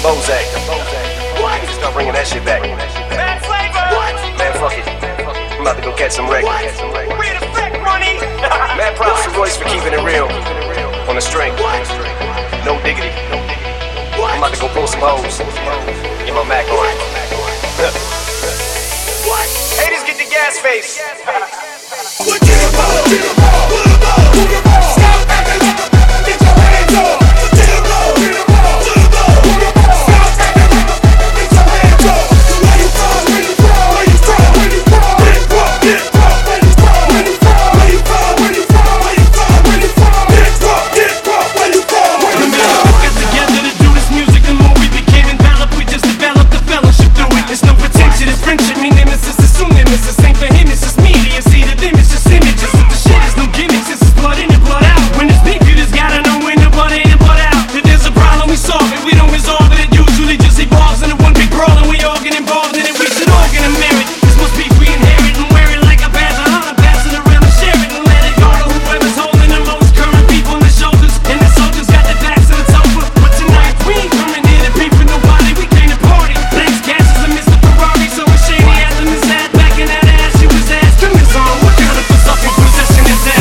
Bozak. Start bringing that shit back. Bad flavor. What? Man, fuck it. I'm about to go catch some records. Real effect money. Mad props to Royce for keeping it real on the string. No diggity. I'm about to go pull some hoes. Get my Mac on. Haters get the gas face. Get them all, get them all, put them all, put them all. Stop acting like a man, get your hands up. Get them all, get them all, put them all, put them all. Stop acting like a man, get your hands up. Where you from, where you from, where you from, where you from? Get from, where you from, where you from, where you from, where you from, where you from, where you from? Get from, where you from, where you from? We got together to do this music, the more we became enveloped, we just developed the fellowship through it. There's no pretension, it's friendship, me nemesis, assume nemesis. Ain't for him, it's just me, you see the them, it's just images. The shit is no gimmicks, this is blood in and blood out. When it's beef, you just gotta know when the blood in and blood out. If there's a problem, we solve it, we don't resolve it. It usually just evolves into one big brawl, and we all get involved in it. We should all get a merit. This must be we inherit and wear it like a badge. I ought to pass it around and share it and let it go to whoever's holding the most current people on the shoulders. And the soldiers got their backs and it's over. But tonight we ain't coming here to beef with nobody. We came to party. Thanks, Cassius and Mr. Ferrari. So it's shady after Miss Ad back in that ass. She was asked, turn this on. What kind of fucking possession is that?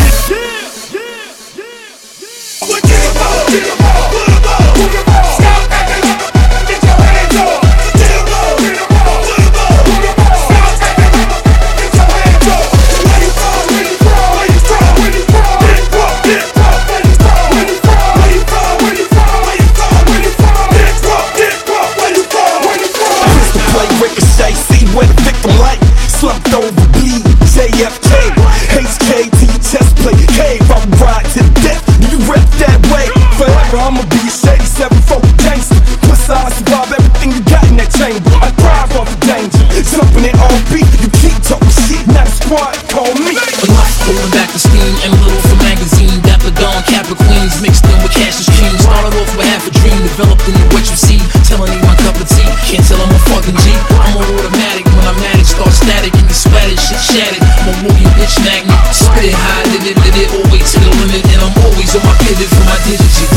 Get them all, get them all, put them all, put them all. Stop acting like a man, get your hands up. Get them all, get them all, put them all, put them all. Stop acting like a man, get your hands up. Where you from, where you from, where you from, where you from? Get from, where you from, where you from, where you from, where you from, where you from, where you from, where you from? Get from, where you from, where you from? Pistol play, ricochet, see where the victim like. Slumped over, bleed, JFK. Hates K to your chest plate. Cave, I'm ride to the death. Do you rep that way? Forever, I'ma be a shady 7-4 gangster. Plus, I survive everything you got in that chamber. I thrive off the danger. Jumping in all beat, you keep talking shit. Not a squad, call me. A lot pulling back the steam, and little for magazine. Dapper Dawn, Capra Queens, mixed in with Cassius Dream. Started off with half a dream, developed into what you see. Telling me my cup of tea, can't tell I'm a fucking G. I'm on automatic, when I'm at it, start static. And you splatted, shit shattered. I'm a movie bitch magnet. Spit it high, did it, all the way to the limit. And I'm always on my pivot for my digits.